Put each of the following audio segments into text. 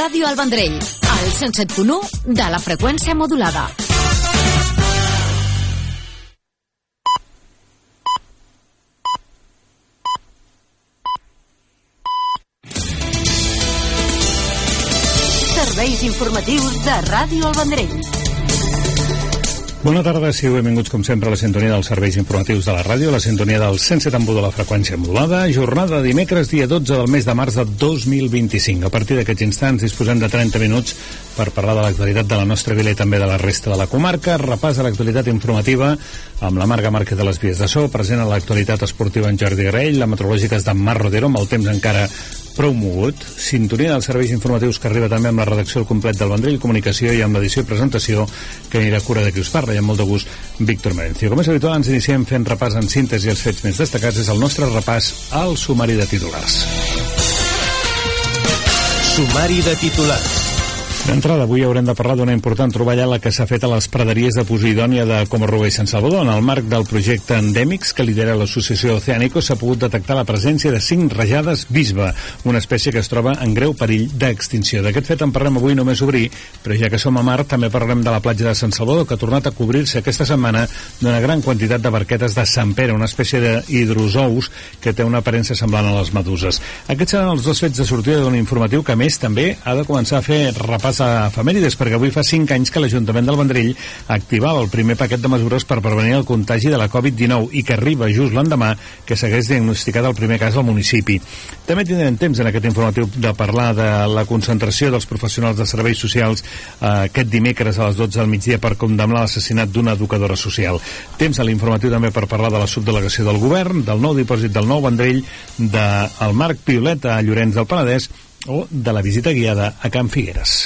Ràdio El Vendrell, al 107.1 de la freqüència modulada. Serveis informatius de Ràdio El Vendrell. Bona tarda, sigueu benvinguts com sempre a la sintonia dels serveis informatius de la ràdio, la sintonia del 107.1 de la freqüència modulada, jornada de dimecres, dia 12 del mes de març de 2025. A partir d'aquests instants disposem de 30 minuts per parlar de l'actualitat de la nostra vila i també de la resta de la comarca. Repàs a l'actualitat informativa amb la Marga Márquez de les Vies de So, present a l'actualitat esportiva en Jordi Grell, la meteorològica és d'en Mar Rodero, amb el temps encara prou mogut. Sintonia dels serveis informatius que arriba també amb la redacció al complet del Vendrell Comunicació i amb l'edició i presentació que anirà a cura de qui us parla i amb molt de gust Víctor Merencio. Com és habitual, ens iniciem fent repàs en síntesi els fets més destacats. És el nostre repàs al sumari de titulars. Sumari de titulars. D'entrada, avui haurem de parlar d'una important troballa la que s'ha fet a les praderies de Posidònia de Coma-ruga i Sant Salvador. En el marc del projecte Endèmics que lidera l'associació Oceánicos s'ha pogut detectar la presència de 5 rajades bisbe, una espècie que es troba en greu perill d'extinció. D'aquest fet en parlem avui només obrir, però ja que som a mar també parlarem de la platja de Sant Salvador, que ha tornat a cobrir-se aquesta setmana d'una gran quantitat de barquetes de Sant Pere, una espècie d'hidrozous que té una aparença semblant a les meduses. Aquests seran els dos fets de sortida d'un informatiu que, a més, també ha de començar a fer repàs a efemèrides, perquè avui fa 5 anys que l'Ajuntament del Vendrell activava el primer paquet de mesures per prevenir el contagi de la Covid-19 i que arriba just l'endemà que s'hagués diagnosticat el primer cas al municipi. També tindrem temps en aquest informatiu de parlar de la concentració dels professionals de serveis socials aquest dimecres a les 12 del migdia per condemnar l'assassinat d'una educadora social. Temps a l'informatiu també per parlar de la subdelegació del govern, del nou dipòsit del Nou Vendrell, del Marc Piolet a Llorenç del Penedès o de la visita guiada a Can Figueres.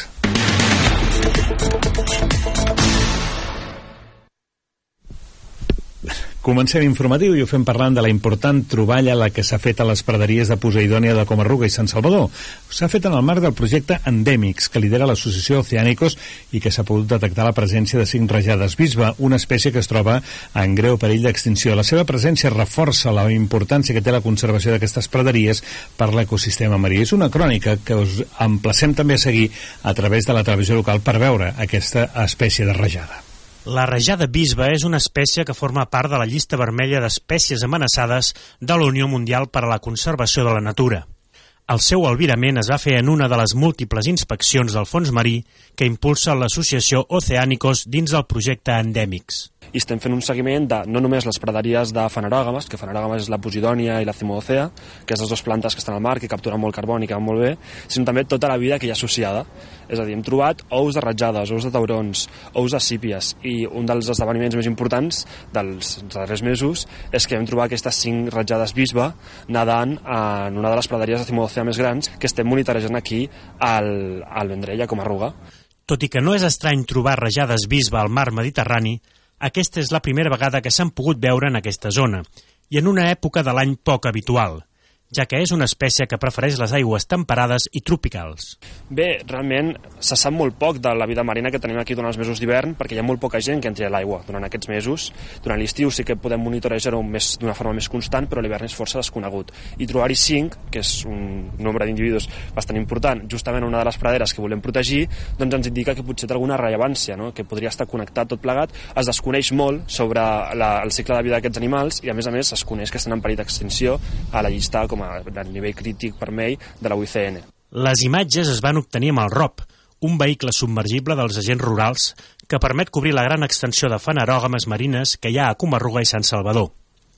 Comencem informatiu i ho fem parlant de la important troballa la que s'ha fet a les praderies de Posidònia de Coma-ruga i Sant Salvador. S'ha fet en el marc del projecte Endèmics, que lidera l'associació Oceánicos i que s'ha pogut detectar la presència de 5 rajades bisbe, una espècie que es troba en greu perill d'extinció. La seva presència reforça la importància que té la conservació d'aquestes praderies per l'ecosistema marí. És una crònica que us emplacem també a seguir a través de la televisió local per veure aquesta espècie de rajada. La rajada bisbe és una espècie que forma part de la llista vermella d'espècies amenaçades de la Unió Mundial per a la Conservació de la Natura. El seu albirament es va fer en una de les múltiples inspeccions del fons marí que impulsa l'associació Oceánicos dins del projecte Endèmics. I estem fent un seguiment de no només les praderies de fanerògames, que fanerògames és la Posidònia i la Cimodocea, que és les dues plantes que estan al mar, que capturen molt carboni, que van molt bé, sinó també tota la vida que hi ha associada. És a dir, hem trobat ous de ratjades, ous de taurons, ous de sípies, i un dels esdeveniments més importants dels darrers mesos és que hem trobat aquestes 5 ratjades bisbe nedant en una de les praderies de Cimodocea més grans que estem monitorejant aquí al Vendrell, a Coma-ruga. Tot i que no és estrany trobar rajades bisbe al mar Mediterrani, aquesta és la primera vegada que s'han pogut veure en aquesta zona, i en una època de l'any poc habitual, ja que és una espècie que prefereix les aigües temperades i tropicals. Bé, realment se sap molt poc de la vida marina que tenim aquí durant els mesos d'hivern, perquè hi ha molt poca gent que entri a l'aigua durant aquests mesos. Durant l'estiu sí que podem monitorejar-ho d'una forma més constant, però l'hivern és força desconegut. I trobar-hi 5, que és un nombre d'individus bastant important, justament a una de les praderes que volem protegir, doncs ens indica que potser té alguna rellevància, no? Que podria estar connectat tot plegat. Es desconeix molt sobre el cicle de vida d'aquests animals i, a més, es coneix que estan en perill d'extinció a la llista com a nivell crític vermell de la UICN. Les imatges es van obtenir amb el ROP, un vehicle submergible dels agents rurals que permet cobrir la gran extensió de fanerògames marines que hi ha a Coma-ruga i Sant Salvador.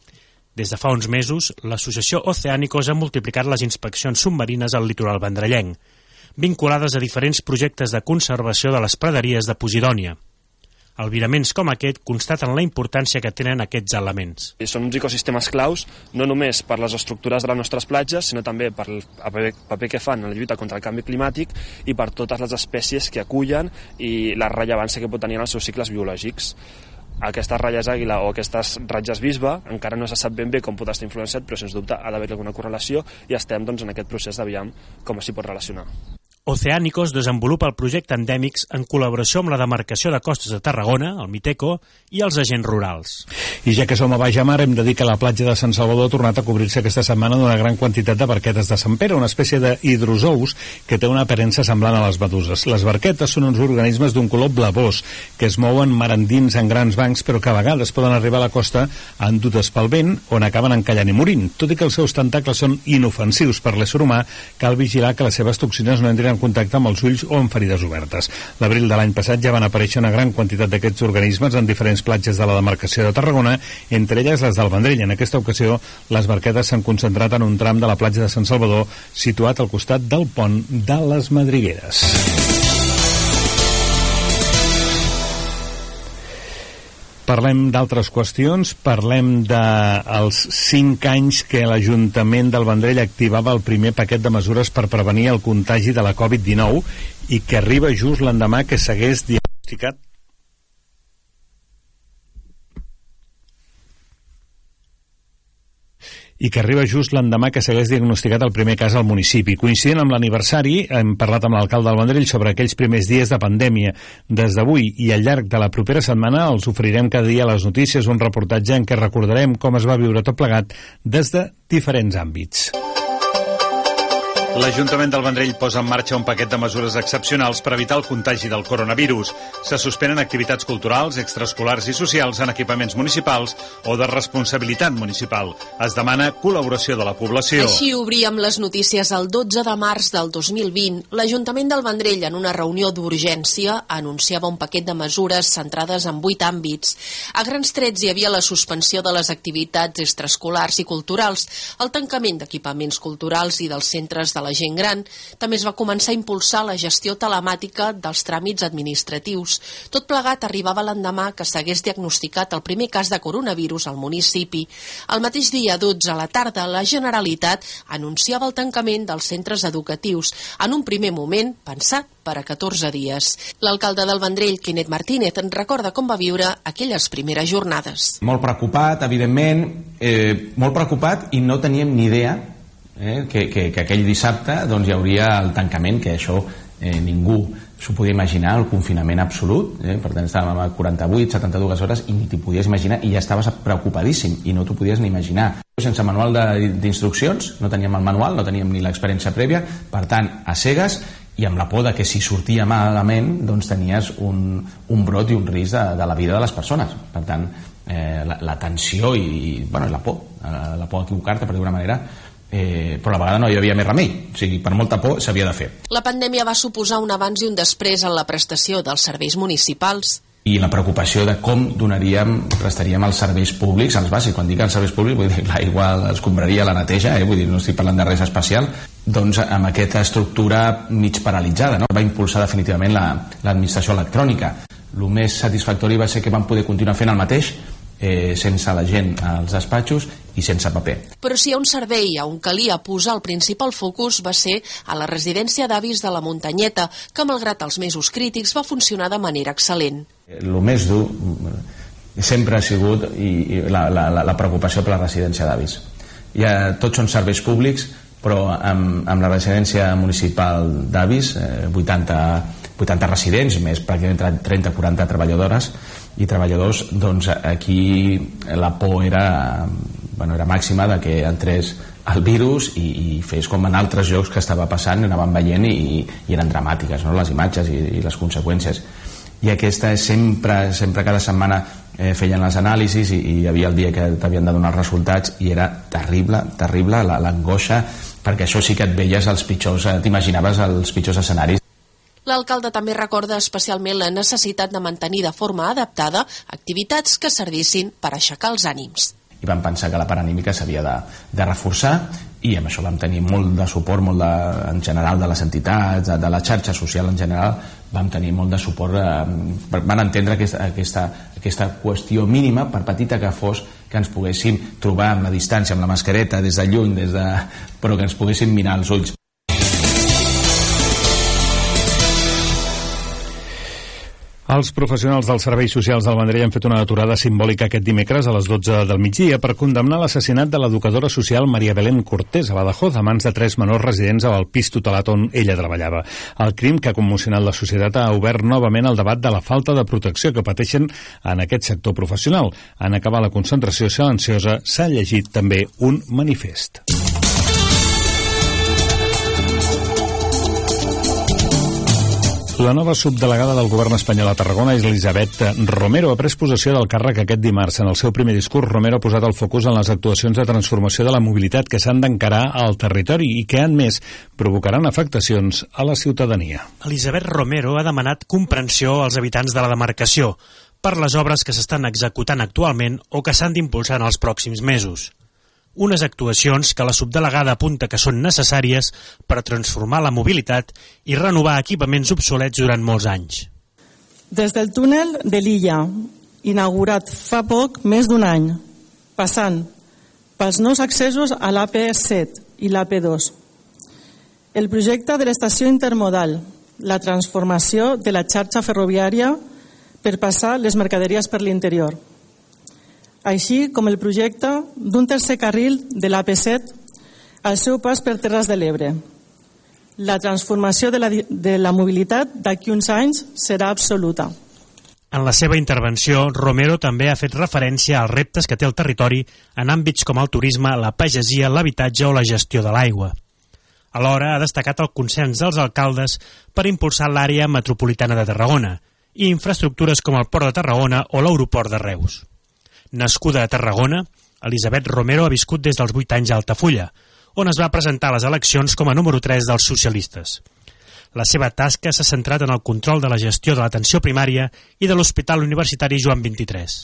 Des de fa uns mesos, l'associació Oceánicos ha multiplicat les inspeccions submarines al litoral vendrellenc, vinculades a diferents projectes de conservació de les praderies de Posidònia. Albiraments com aquest constaten la importància que tenen aquests elements. Són uns ecosistemes claus, no només per les estructures de les nostres platges, sinó també per el paper que fan en la lluita contra el canvi climàtic i per totes les espècies que acullen i la rellevància que pot tenir en els seus cicles biològics. Aquestes ratlles àguila o aquestes ratlles bisbe encara no se sap ben bé com pot estar influenciat, però sens dubte ha d'haver alguna correlació i estem en aquest procés d'aviam com s'hi pot relacionar. Oceánicos desenvolupa el projecte Endèmics en col·laboració amb la demarcació de costes de Tarragona, el Miteco, i els agents rurals. I ja que som a baix mar, hem de dir que la platja de Sant Salvador ha tornat a cobrir-se aquesta setmana d'una gran quantitat de barquetes de Sant Pere, una espècie d'hidrozous que té una aparença semblant a les meduses. Les barquetes són uns organismes d'un color blavós que es mouen mar endins en grans bancs, però que a vegades poden arribar a la costa endutes pel vent, on acaben encallant i morint. Tot i que els seus tentacles són inofensius per l'ésser humà, cal vigilar que les seves toxines no entrin en contacte amb els ulls o amb ferides obertes. L'abril de l'any passat ja van aparèixer una gran quantitat d'aquests organismes en diferents platges de la demarcació de Tarragona, entre elles les del Vendrell. En aquesta ocasió, les barquetes s'han concentrat en un tram de la platja de Sant Salvador, situat al costat del pont de les Madrigueres. Parlem d'altres qüestions, parlem dels 5 anys que l'Ajuntament del Vendrell activava el primer paquet de mesures per prevenir el contagi de la Covid-19 i que arriba just l'endemà que s'hagués diagnosticat el primer cas al municipi. Coincidint amb l'aniversari, hem parlat amb l'alcalde del Vendrell sobre aquells primers dies de pandèmia. Des d'avui i al llarg de la propera setmana els oferirem cada dia a les notícies un reportatge en què recordarem com es va viure tot plegat des de diferents àmbits. L'Ajuntament del Vendrell posa en marxa un paquet de mesures excepcionals per evitar el contagi del coronavirus. Se suspenen activitats culturals, extraescolars i socials en equipaments municipals o de responsabilitat municipal. Es demana col·laboració de la població. Així obríem les notícies el 12 de març del 2020. L'Ajuntament del Vendrell, en una reunió d'urgència, anunciava un paquet de mesures centrades en 8 àmbits. A grans trets hi havia la suspensió de les activitats extraescolars i culturals, el tancament d'equipaments culturals i dels centres de la gent gran. També es va començar a impulsar la gestió telemàtica dels tràmits administratius. Tot plegat arribava l'endemà que s'hagués diagnosticat el primer cas de coronavirus al municipi. El mateix dia 12 a la tarda, la Generalitat anunciava el tancament dels centres educatius, en un primer moment pensat per a 14 dies. L'alcalde del Vendrell, Quinet Martínez, en recorda com va viure aquelles primeres jornades. Molt preocupat, evidentment, molt preocupat, i no teníem ni idea que aquell dissabte doncs, hi hauria el tancament, que això ningú s'ho podia imaginar, el confinament absolut, per tant estàvem a 48, 72 hores i ni t'hi podies imaginar, i ja estaves preocupadíssim i no t'ho podies ni imaginar. Sense manual d'instruccions, no teníem el manual, no teníem ni l'experiència prèvia, per tant, a cegues, i amb la por de que si sortia malament doncs tenies un brot i un risc de la vida de les persones. Per tant, la tensió i la por a equivocar-te, per d'una manera, però a la vegada no hi havia més remei, o sigui, per molta por s'havia de fer. La pandèmia va suposar un abans i un després en la prestació dels serveis municipals. I la preocupació de com prestaríem els serveis públics, els bàsics. Quan dic els serveis públics, vull dir l'aigua, l'escombraria, la neteja, vull dir, no estic parlant de res especial, doncs amb aquesta estructura mig paralitzada, no? Va impulsar definitivament l'administració electrònica. El més satisfactori va ser que vam poder continuar fent el mateix, sense la gent als despatxos i sense paper. Però si hi ha un servei on calia posar el principal focus va ser a la residència d'avis de la Muntanyeta, que malgrat els mesos crítics va funcionar de manera excel·lent. El més dur sempre ha sigut la preocupació per la residència d'avis. Tots són serveis públics, però amb la residència municipal d'avis, 80 residents, més pràcticament 30-40 treballadores i treballadors, doncs aquí la por era màxima de que entrés el virus i fes com en altres llocs que estava passant, anàvem veient i eren dramàtiques, no? Les imatges i les conseqüències. I aquesta sempre cada setmana feien les anàlisis i hi havia el dia que t'havien de donar els resultats i era terrible l'angoixa, perquè això sí que et veies els pitjors, t'imaginaves els pitjors escenaris. L'alcalde també recorda especialment la necessitat de mantenir de forma adaptada activitats que servissin per aixecar els ànims. I vam pensar que la part anímica s'havia de reforçar i amb això vam tenir molt de suport, en general de les entitats, de la xarxa social en general, vam tenir molt de suport, van entendre aquesta qüestió mínima, per petita que fos, que ens poguéssim trobar amb la distància, amb la mascareta, des de lluny, però que ens poguéssim mirar als ulls. Els professionals dels serveis socials del Vendrell han fet una aturada simbòlica aquest dimecres a les 12 del migdia per condemnar l'assassinat de l'educadora social Maria Belén Cortés a Badajoz a mans de 3 menors residents al pis tutelat on ella treballava. El crim que ha commocionat la societat ha obert novament el debat de la falta de protecció que pateixen en aquest sector professional. En acabar la concentració silenciosa s'ha llegit també un manifest. La nova subdelegada del govern espanyol a Tarragona, Elisabet Romero, ha pres possessió del càrrec aquest dimarts. En el seu primer discurs, Romero ha posat el focus en les actuacions de transformació de la mobilitat que s'han d'encarar al territori i que, a més, provocaran afectacions a la ciutadania. Elisabet Romero ha demanat comprensió als habitants de la demarcació per les obres que s'estan executant actualment o que s'han d'impulsar en els pròxims mesos. Unes actuacions que la subdelegada apunta que són necessàries per transformar la mobilitat i renovar equipaments obsolets durant molts anys. Des del túnel de l'Illa, inaugurat fa poc més d'un any, passant pels nous accessos a l'AP7 i l'AP2, el projecte de l'estació intermodal, la transformació de la xarxa ferroviària per passar les mercaderies per l'interior, així com el projecte d'un tercer carril de l'AP7 al seu pas per Terres de l'Ebre. La transformació de la mobilitat d'aquí uns anys serà absoluta. En la seva intervenció, Romero també ha fet referència als reptes que té el territori en àmbits com el turisme, la pagesia, l'habitatge o la gestió de l'aigua. Alhora, ha destacat el consens dels alcaldes per impulsar l'àrea metropolitana de Tarragona i infraestructures com el Port de Tarragona o l'aeroport de Reus. Nascuda a Tarragona, Elisabet Romero ha viscut des dels 8 anys a Altafulla, on es va presentar a les eleccions com a número 3 dels socialistes. La seva tasca s'ha centrat en el control de la gestió de l'atenció primària i de l'Hospital Universitari Joan XXIII.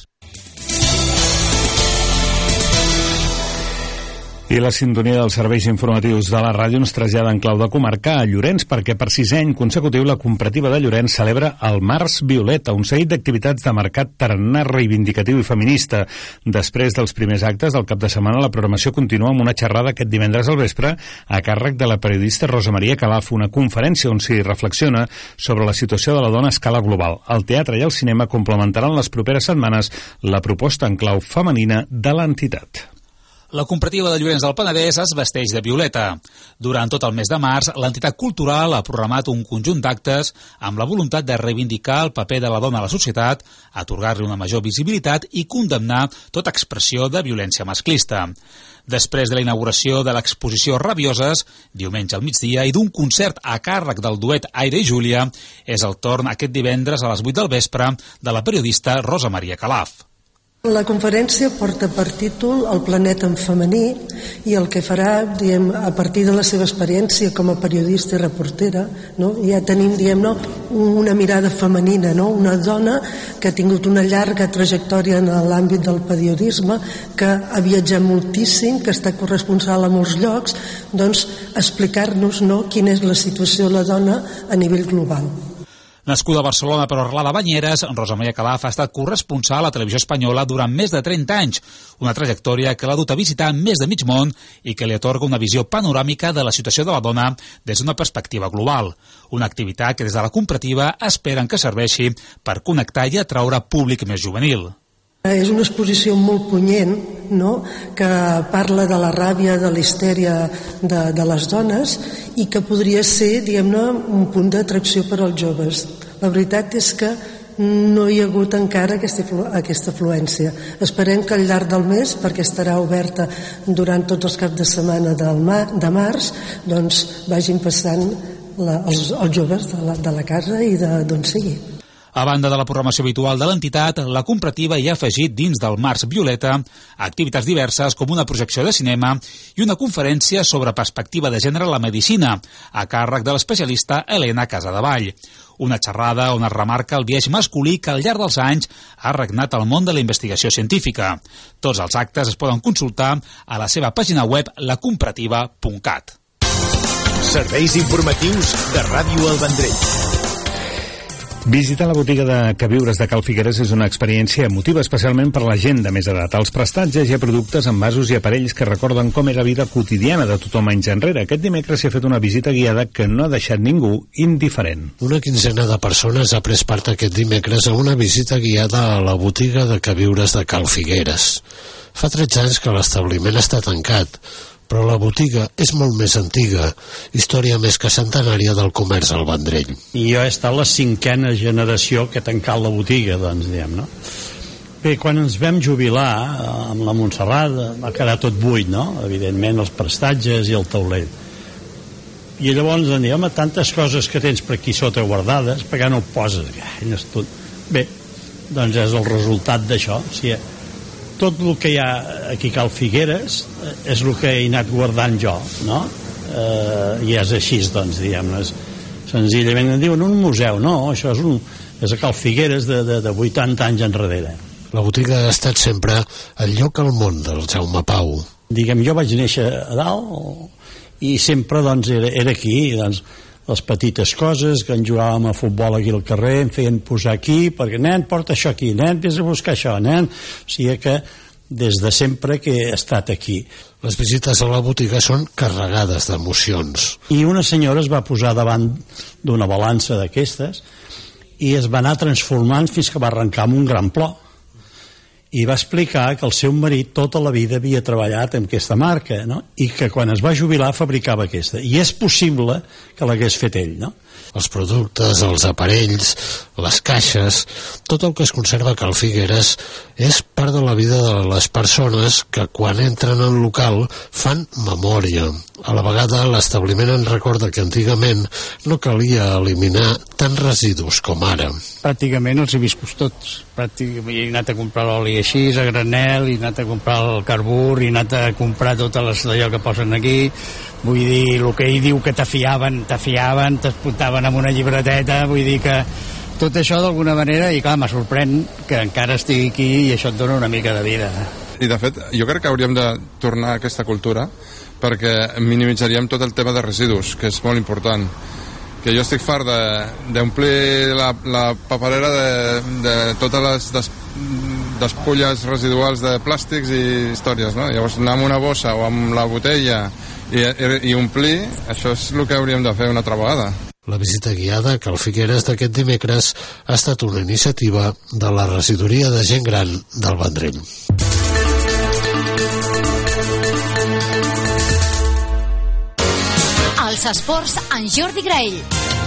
I la sintonia dels serveis informatius de la ràdio ens trasllada en clau de comarca a Llorenç, perquè per 6è any consecutiu la Cooperativa de Llorenç celebra el Març Violeta, un seguit d'activitats de mercat tarannà reivindicatiu i feminista. Després dels primers actes del cap de setmana, la programació continua amb una xerrada aquest divendres al vespre a càrrec de la periodista Rosa Maria Calaf, una conferència on s'hi reflexiona sobre la situació de la dona a escala global. El teatre i el cinema complementaran les properes setmanes la proposta en clau femenina de l'entitat. La Cooperativa de Llorenç del Penedès es vesteix de violeta. Durant tot el mes de març, l'entitat cultural ha programat un conjunt d'actes amb la voluntat de reivindicar el paper de la dona a la societat, atorgar-li una major visibilitat i condemnar tota expressió de violència masclista. Després de la inauguració de l'exposició Rabioses, diumenge al migdia, i d'un concert a càrrec del duet Aire i Júlia, és el torn aquest divendres a les 8 del vespre de la periodista Rosa Maria Calaf. La conferència porta per títol El planeta en femení i el que farà, a partir de la seva experiència com a periodista i reportera, ja tenim una mirada femenina, una dona que ha tingut una llarga trajectòria en l'àmbit del periodisme, que ha viatjat moltíssim, que està corresponsal a molts llocs, explicar-nos quina és la situació de la dona a nivell global. Nascuda a Barcelona però arrelada a Banyeres, Rosa Maria Calaf ha estat corresponsal a Televisió Espanyola durant més de 30 anys, una trajectòria que l'ha dut a visitar més de mig món i que li atorga una visió panoràmica de la situació de la dona des d'una perspectiva global. Una activitat que des de la cooperativa esperen que serveixi per connectar i atraure públic més juvenil. És una exposició molt punyent, que parla de la ràbia, de la histèria de les dones i que podria ser, un punt d'atracció per als joves. La veritat és que no hi ha hagut encara aquesta afluència. Esperem que al llarg del mes, perquè estarà oberta durant tots els caps de setmana de març, vagin passant els joves de la casa i d'on sigui. A banda de la programació habitual de l'entitat, la cooperativa hi ha afegit dins del Març Violeta activitats diverses com una projecció de cinema i una conferència sobre perspectiva de gènere a la medicina, a càrrec de l'especialista Helena Casadevall. Una xerrada on es remarca el biaix masculí que al llarg dels anys ha regnat al món de la investigació científica. Tots els actes es poden consultar a la seva pàgina web lacooperativa.cat. Serveis informatius de Ràdio El Vendrell. Visitar la botiga de queviures de Cal Figueres és una experiència emotiva, especialment per la gent de més edat. Als prestatges hi ha productes, envasos i aparells que recorden com era la vida quotidiana de tothom anys enrere. Aquest dimecres s'hi ha fet una visita guiada que no ha deixat ningú indiferent. Una quinzena de persones ha pres part aquest dimecres a una visita guiada a la botiga de queviures de Cal Figueres. Fa 13 anys que l'establiment està tancat, però la botiga és molt més antiga, història més que centenària del comerç al Vendrell. I jo he estat la 5a generació que ha tancat la botiga, doncs, diguem, no? Bé, quan ens vam jubilar amb la Montserrat va quedar tot buit, no? Evidentment, els prestatges i el taulell. I llavors em diuen, home, tantes coses que tens per aquí sota guardades, per què no ho poses? Bé, doncs és el resultat d'això. O sigui, tot el que hi ha aquí a Cal Figueres és el que he anat guardant jo, no? I és així, doncs, diguem-ne. Senzillament em diuen un museu, no, això és a Cal Figueres de 80 anys enrere. La botiga ha estat sempre el lloc al món del Jaume Pau. Diguem, jo vaig néixer a dalt i sempre, doncs, era aquí, doncs, les petites coses, que en jugàvem a futbol aquí al carrer, em feien posar aquí, perquè, nen, porta això aquí, nen, vés a buscar això, nen. O sigui que des de sempre que he estat aquí. Les visites a la botiga són carregades d'emocions. I una senyora es va posar davant d'una balança d'aquestes i es va anar transformant fins que va arrencar amb un gran plor. I va explicar que el seu marit tota la vida havia treballat en aquesta marca, no? I que quan es va jubilar fabricava aquesta. I és possible que l'hagués fet ell, no? Els productes, els aparells, les caixes, tot el que es conserva a Cal Figueres és part de la vida de les persones que quan entren al local fan memòria. A la vegada l'establiment en recorda que antigament no calia eliminar tants residus com ara. Pràcticament els he viscut tots. He anat a comprar l'oli així, a granel, he anat a comprar el carbur, he anat a comprar totes les d'allò que posen aquí. Vull dir, el que ell diu que t'afiaven, t'apuntaven amb una llibreteta, vull dir que tot això d'alguna manera, i clar, me sorprèn que encara estigui aquí i això et dona una mica de vida. I de fet, jo crec que hauríem de tornar a aquesta cultura perquè minimitzaríem tot el tema de residus, que és molt important. Que jo estic fart d'omplir la paperera de totes les despulles residuals de plàstics i històries, no? Llavors anar amb una bossa o amb la botella i omplir, això és el que hauríem de fer una altra vegada. La visita guiada a Cal Figueres d'aquest dimecres ha estat una iniciativa de la Regidoria de Gent Gran del Vendrell. Els esports en Jordi Graell.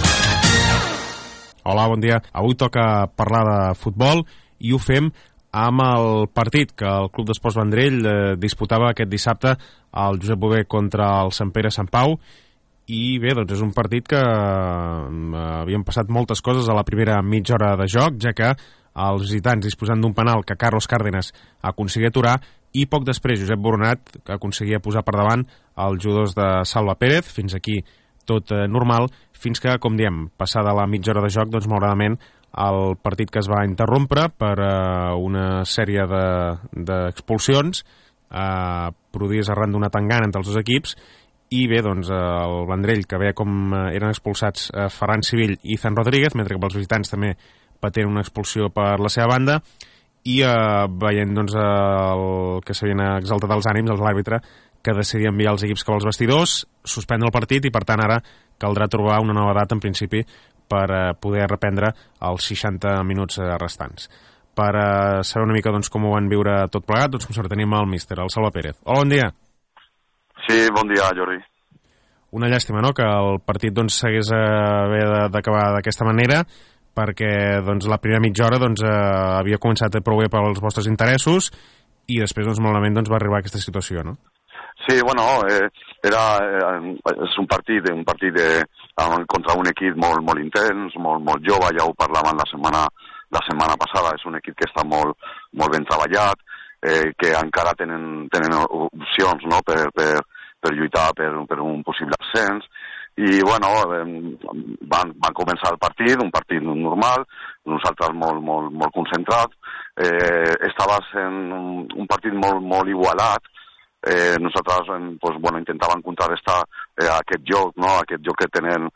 Hola, bon dia. Avui toca parlar de futbol i ho fem amb el partit que el Club d'Esports Vendrell disputava aquest dissabte al Josep Bové contra el Sant Pere Sant Pau. I bé, doncs és un partit que havien passat moltes coses a la primera mitja hora de joc, ja que els visitants disposant d'un penal que Carlos Cárdenas aconseguia aturar i poc després Josep Boronat que aconseguia posar per davant els jugadors de Salva Pérez. Fins aquí tot normal, fins que, com diem, passada la mitja hora de joc, doncs malauradament el partit que es va interrompre per una sèrie d'expulsions produïdes arran d'una tangana entre els dos equips. I bé, doncs el Vendrell, que veia com eren expulsats Ferran Civil i Zan Rodríguez, mentre que pels visitants també patien una expulsió per la seva banda, i veient doncs el que s'havien exaltat els ànims, l'àrbitre que decidia enviar els equips cap als vestidors, suspendre el partit, i per tant ara caldrà trobar una nova data en principi per poder reprendre els 60 minuts restants. Per saber una mica doncs, com ho van viure tot plegat, doncs com sempre tenim el míster, el Salva Pérez. Hola, bon dia. Sí, bon dia, Jordi. Una llàstima, no?, que el partit doncs, s'hagués d'acabar d'aquesta manera, perquè doncs, la primera mitja hora doncs, havia començat prou bé pels vostres interessos i després, doncs, malament doncs, va arribar a aquesta situació, no? Sí, bueno, és un partit contra un equip molt intens, molt jove, ja ho parlàvem la setmana passada, és un equip que està molt ben treballat, que encara tenen opcions, no?, per lluitar per un possible ascens, i bueno, van començar el partit, un partit normal, nosaltres molt concentrats, estava sent un partit molt igualat. Nosaltres intentàvem contrarrestar aquest joc, no?, aquest joc que tenen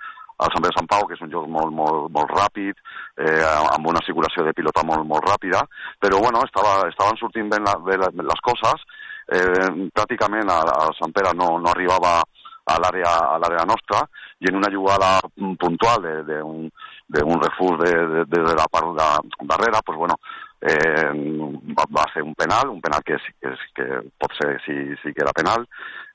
Sant Pere de Sant Pau, que és un joc molt ràpid, amb una circulació de pilota molt ràpida, però bueno, estaven sortint ben les coses. Pràcticament el Sant Pere no arribava a l'àrea nostra, i en una jugada puntual d'un refús de la part darrere, pues bueno, va ser un penal que pot ser sí que era penal.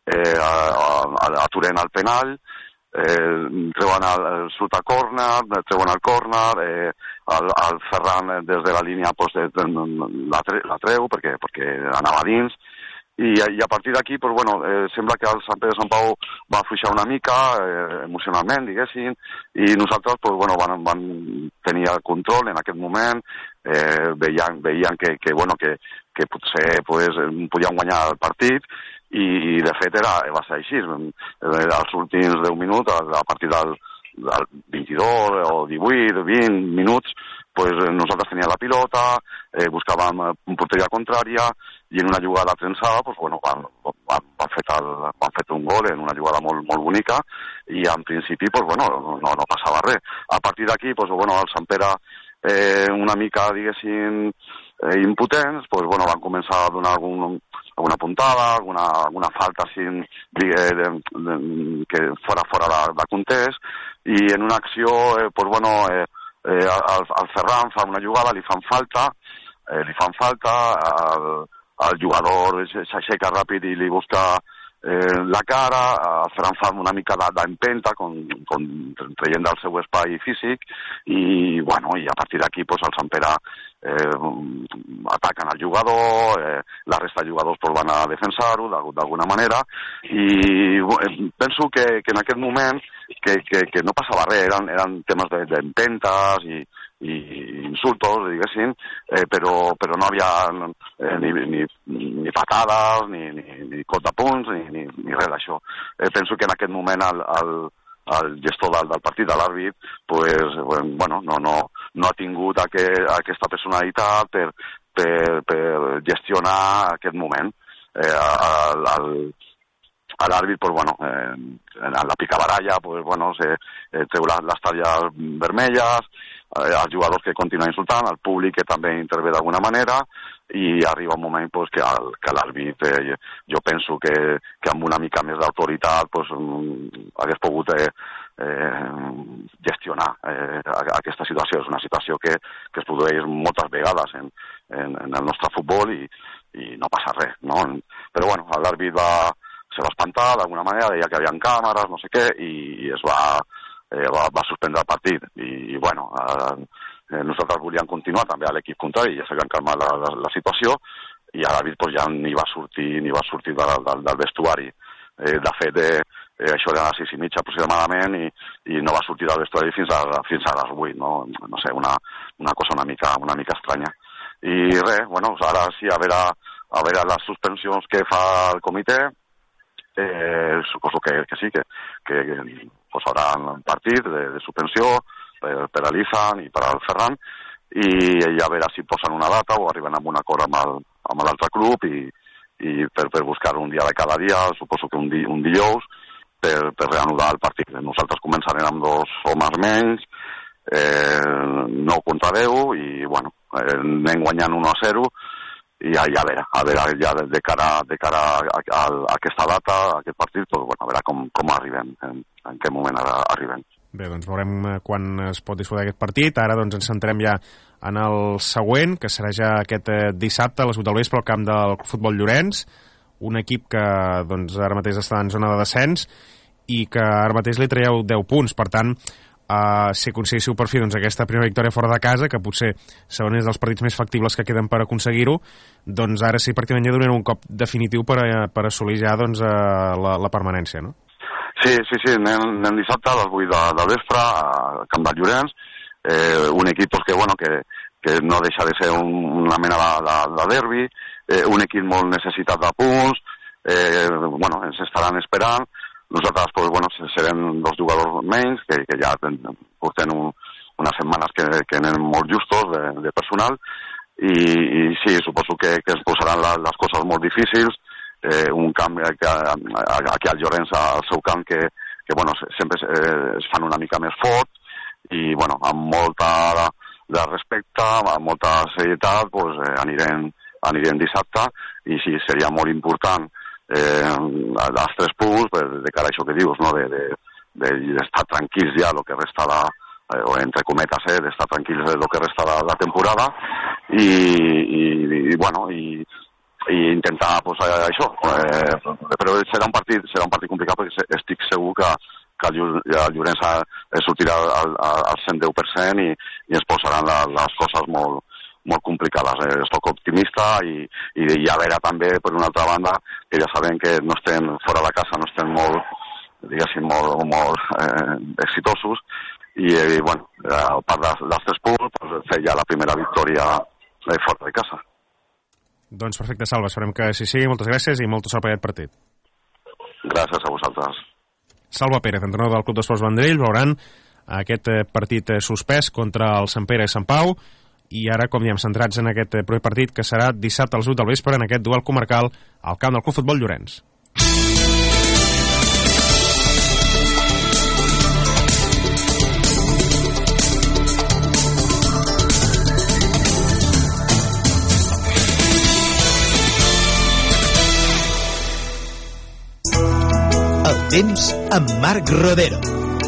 Aturen el penal, treuen el surt a córner, treuen el córner, el Ferran des de la línia pues, la treu perquè anava dins, i a partir d'aquí pues, bueno, sembla que el Sant Pere de Sant Pau va afluixar una mica emocionalment, diguéssim, i nosaltres pues, bueno, van tenir el control en aquest moment, veien que potser pues, podien guanyar el partit, i de fet va ser així. Els últims 10 minuts, a partir del 22 o 18, 20 minuts, pues nosaltres teníem la pilota, buscàvem porteria contrària, i en una jugada trensada pues, bueno, van fet un gol en una jugada molt bonica, i en principi pues, bueno, no passava res. A partir d'aquí pues, bueno, el Sant Pere una mica, diguéssim, impotents, pues, bueno, van començar a donar alguna puntada, alguna falta així, que fora de context, i en una acció pues, bueno, el Ferran fa una jugada, li fan falta, el jugador s'aixeca ràpid i li busca la cara, el Ferran fa una mica d'empenta, traient del seu espai físic, i a partir d'aquí pues, el Sant Pere ataquen el jugador, la resta de jugadors pues, van a defensar-ho d'alguna manera, i penso que en aquest moment que no passava res, eren temes d'empentes i insultos, diguéssim, però no havia ni patades, ni cop de punts, ni res d'això. Penso que en aquest moment el gestor del partit, de l'àrbit, pues, bueno, no ha tingut aquesta personalitat per gestionar aquest moment. L'àrbit, pues, bueno, en la picabaralla, pues, bueno, treu les talles vermelles, els jugadors que continuen insultant, el públic que també intervé d'alguna manera, i arriba un moment pues, que l'àrbit, jo penso que amb una mica més d'autoritat pues, hagués pogut gestionar aquesta situació. És una situació que es produeix moltes vegades en el nostre futbol i no passa res, no? Però bueno, l'àrbit se va espantar d'alguna manera, deia que hi havia càmeres, no sé què, i es va suspendre el partit. I bueno, nosaltres volíem continuar també a l'equip contrari, ja s'havia calmat la situació, i l'àrbit pues, ja ni va sortir del vestuari. De fet, això era a les 6:30 aproximadament, i no va sortir del vestuari fins a les 8, no sé, una cosa una mica estranya. I res, bueno, ara sí, a veure les suspensions que fa el comitè, suposo que sí, que posaran un partit de suspensió per a l'Izan i per al Ferran, i a veure si posen una data o arriben a un acord amb l'altre club i per buscar un dia de cada dia, suposo que un dijous, per reanudar el partit. Nosaltres començarem amb 2 homes menys, 9 contra 10, i bueno, anem guanyant 1-0, i a veure ja de cara a aquesta data, a aquest partit, pues, bueno, a veure com arribem, en què moment arribem. Bé, doncs veurem quan es pot disputar aquest partit. Ara doncs ens centrem ja en el següent, que serà ja aquest dissabte a les 8 del vespre al camp del Futbol Llorenç, un equip que doncs, ara mateix està en zona de descens i que ara mateix li traieu 10 punts. Per tant, si aconseguíssiu per fi doncs, aquesta primera victòria fora de casa, que potser segons és dels partits més factibles que queden per aconseguir-ho, doncs ara sí pràcticament ja donarem un cop definitiu per assolir ja doncs, la permanència, no? Sí, anem dissabte a les 8 del vespre al camp del Llorenç, un equip pues, que no deixa de ser una mena de derbi, un equip molt necessitat de punts, bueno, ens estaran esperant. Nosaltres pues, bueno, serem 2 jugadors menys, que ja portem unes setmanes que anem molt justos de personal, i sí, suposo que ens posaran les coses molt difícils, un camp aquí al Llorenç, al seu camp, que bueno, sempre es fan una mica més fort i bueno, amb molta de respecte, amb molta serietat, pues, anirem dissabte i sí, seria molt important els 3 punts de cara a això que dius, no? D'estar tranquils ja el que resta o entre cometes, d'estar tranquils el que resta la temporada i bueno, i intentar pues, això, però serà un partit complicat perquè estic segur que el Llorenç sortirà al 110% i ens posaran les coses molt complicades. Soc optimista i a veure també, per una altra banda, que ja sabem que no estem fora de casa, no estem molt exitosos i bueno, a part dels 3 punts, pues, fer ja la primera victòria fora de casa. Doncs perfecte, Salva, esperem que així sigui. Moltes gràcies i molta sort per aquest partit. Gràcies a vosaltres. Salva Pérez, entrenador del Club d'Esports Vendrell, veuran aquest partit suspès contra el Sant Pere i Sant Pau i ara, com diem, centrats en aquest proper partit que serà dissabte a les 8 del vespre en aquest duel comarcal al camp del Club Futbol Llorenç. El temps amb Marc Rodero.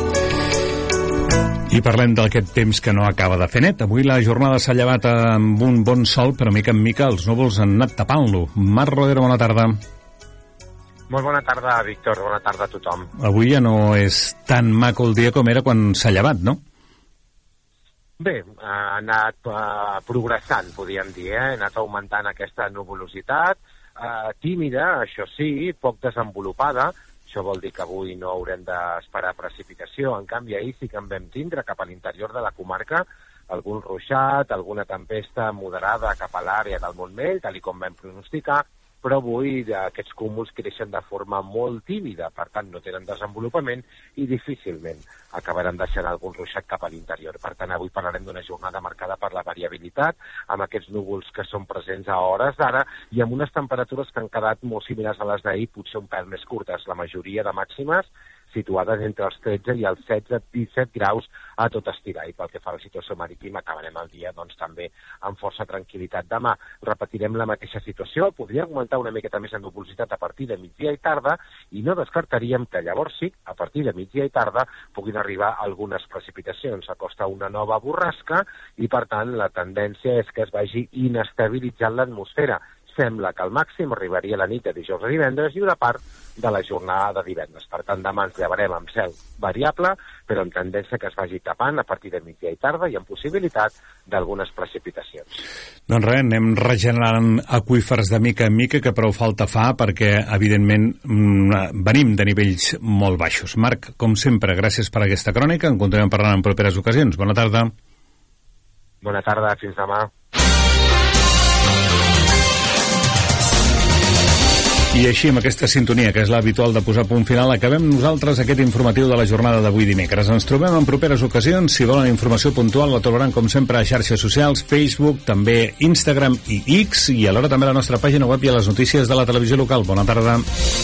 I parlem d'aquest temps que no acaba de fer net. Avui la jornada s'ha llevat amb un bon sol, però mica en mica els núvols han anat tapant-lo. Marc Rodero, bona tarda. Molt bona tarda, Víctor. Bona tarda a tothom. Avui ja no és tan maco el dia com era quan s'ha llevat, no? Bé, ha anat progressant, podríem dir, Ha anat augmentant aquesta nuvolositat, tímida, això sí, poc desenvolupada. Això vol dir que avui no haurem d'esperar precipitació. En canvi, ahir sí que en vam tindre cap a l'interior de la comarca algun ruixat, alguna tempesta moderada cap a l'àrea del Montmell, tal com vam pronosticar, però avui aquests cúmuls creixen de forma molt tímida, per tant no tenen desenvolupament i difícilment acabaran deixant algun ruixat cap a l'interior. Per tant, avui parlarem d'una jornada marcada per la variabilitat, amb aquests núvols que són presents a hores d'ara i amb unes temperatures que han quedat molt similars a les d'ahir, potser un pèl més curtes. La majoria de màximes situades entre els 13 i els 16-17 graus a tot estirar. I pel que fa a la situació marítima, acabarem el dia doncs, també amb força tranquil·litat. Demà repetirem la mateixa situació, podria augmentar una miqueta més en nuvolositat a partir de migdia i tarda i no descartaríem que llavors sí, a partir de migdia i tarda, puguin arribar algunes precipitacions. S'acosta una nova borrasca i, per tant, la tendència és que es vagi inestabilitzant l'atmosfera. Sembla que el màxim arribaria a la nit de dijous a divendres i una part de la jornada de divendres. Per tant, demà ens llevarem amb cel variable, però amb tendència que es vagi tapant a partir de migdia i tarda i amb possibilitat d'algunes precipitacions. Doncs res, anem regenerant aqüífers de mica en mica, que prou falta fa, perquè, evidentment, venim de nivells molt baixos. Marc, com sempre, gràcies per aquesta crònica. En continuem parlant en properes ocasions. Bona tarda. Bona tarda, fins demà. I així, amb aquesta sintonia, que és l'habitual de posar punt final, acabem nosaltres aquest informatiu de la jornada d'avui dimecres. Ens trobem en properes ocasions. Si volen informació puntual, la trobaran, com sempre, a xarxes socials, Facebook, també Instagram i X, i alhora també a la nostra pàgina web i a les notícies de la televisió local. Bona tarda.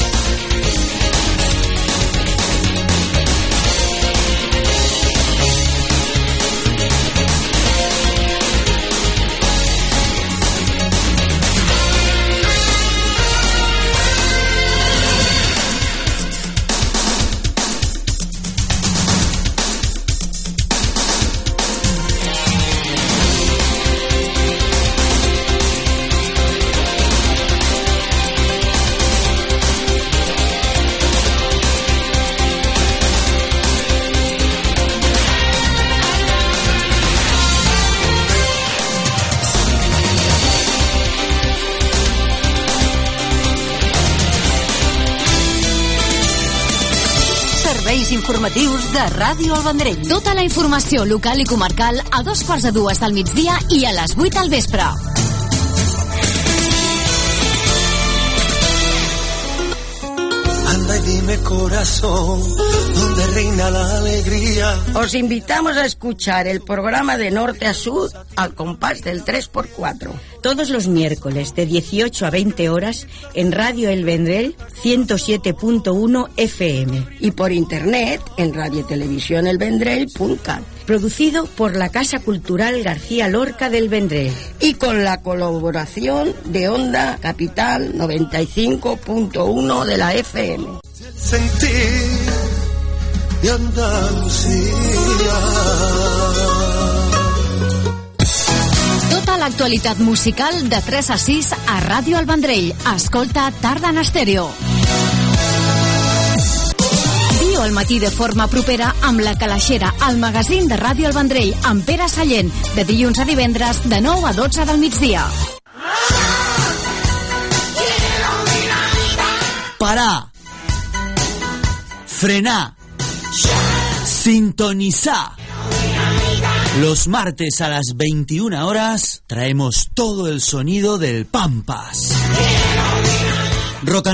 Informatius de Ràdio El Vendrell. Tota la informació local i comarcal a 2:45 del migdia i a les 8 del vespre. Anda y dime corazón, donde reina la alegría. Os invitamos a escuchar el programa de norte a sur al compás del 3x4. Todos los miércoles de 18 a 20 horas en Radio El Vendrell 107.1 FM. Y por internet en radiotelevisionelvendrell.cat. Producido por la Casa Cultural García Lorca del Vendrell. Y con la colaboración de Onda Capital 95.1 de la FM. Sentir de Andalucía. Tota l'actualitat musical de 3 a 6 a Ràdio El Vendrell. Escolta Tarda en Estèreo. Viu al matí de forma propera amb La Calaixera, el magazín de Ràdio El Vendrell, amb Pere Sallent, de dilluns a divendres, de 9 a 12 del migdia. Parar. Frenar. Sintonizar. Los martes a las 21 horas traemos todo el sonido del Pampas. Rock and